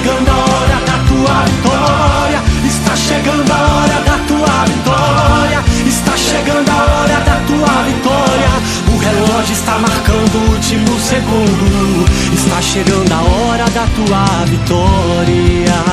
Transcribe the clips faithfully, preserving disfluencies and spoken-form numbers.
chegando a hora da tua vitória. Está chegando a hora da tua vitória. Está chegando a hora da tua vitória. O relógio está marcando o último segundo. Está chegando a hora da tua vitória.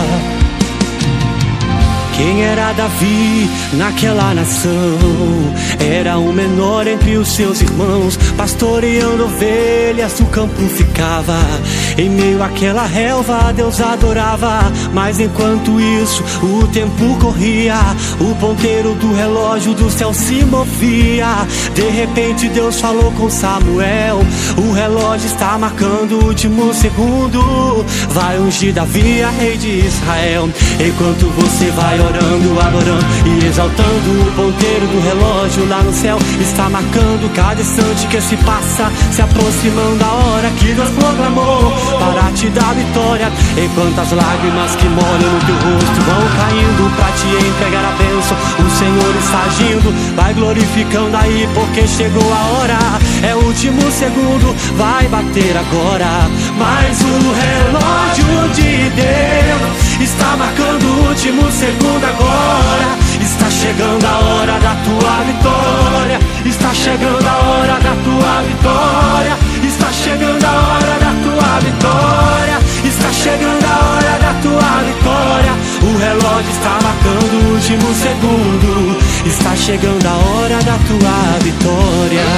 Quem era Davi naquela nação? Era o menor entre os seus irmãos, pastoreando ovelhas, o campo ficava. Em meio àquela relva Deus adorava. Mas enquanto isso o tempo corria, o ponteiro do relógio do céu se movia. De repente Deus falou com Samuel: o relógio está marcando o último segundo. Vai ungir Davi a rei de Israel. Enquanto você vai orando, adorando e exaltando, o ponteiro do relógio lá no céu está marcando cada instante que se passa, se aproximando da hora que Deus proclamou para te dar vitória. Enquanto as lágrimas que molham no teu rosto vão caindo para te entregar a bênção, o Senhor está agindo. Vai glorificando aí, porque chegou a hora. É o último segundo, vai bater agora. Mas o relógio de Deus está marcando o último segundo agora. Está chegando a hora da tua vitória. Está chegando a hora da tua vitória. Está chegando a hora da tua vitória. Está chegando a hora da tua vitória. O relógio está marcando o último segundo. Está chegando a hora da tua vitória.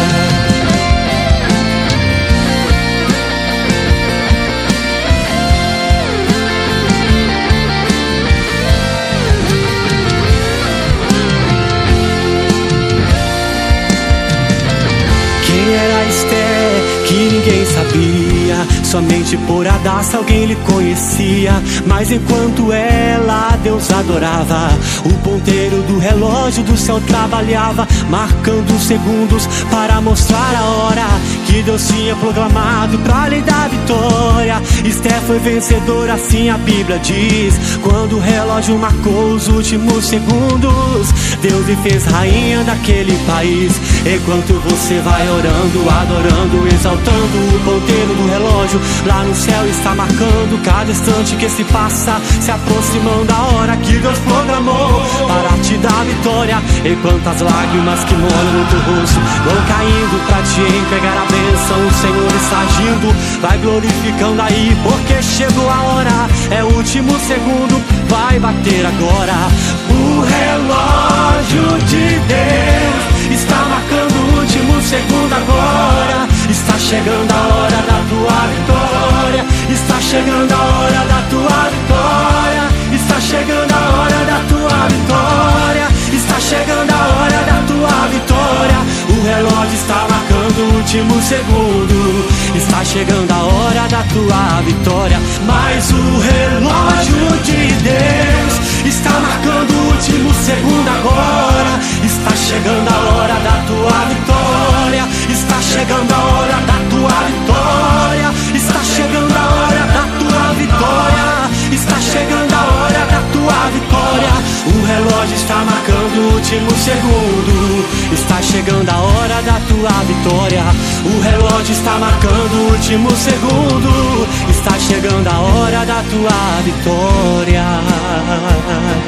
Quem era Esther, que ninguém sabia? Somente por Hadassah alguém lhe conhecia. Mas enquanto ela Deus adorava, o ponteiro do relógio do céu trabalhava, marcando os segundos para mostrar a hora que Deus tinha proclamado para lhe dar vitória. Esther foi vencedora, assim a Bíblia diz. Quando o relógio marcou os últimos segundos, Deus lhe fez rainha daquele país. Enquanto você vai orando, adorando, exaltando, o ponteiro do relógio lá no céu está marcando cada instante que se passa, se aproximando da hora que Deus programou para te dar vitória. Enquanto as lágrimas que molham no teu rosto vão caindo para te entregar a bênção, o Senhor está agindo. Vai glorificando aí, porque chegou a hora. É o último segundo, vai bater agora. O relógio de Deus está marcando o último segundo agora. Está chegando a hora da tua vitória. Está chegando a hora da tua vitória. Está chegando a hora da tua vitória. Está chegando a hora da tua vitória. O relógio está marcando o último segundo. Está chegando a hora da tua vitória. Mas o relógio de Deus está marcando o último segundo agora. Está chegando a hora da tua vitória. Está chegando a hora da tua vitória. Está chegando a hora da tua vitória. Está chegando a hora da tua vitória. O relógio está marcando o último segundo. Está chegando a hora da tua vitória. O relógio está marcando o último segundo. Está chegando a hora da tua vitória.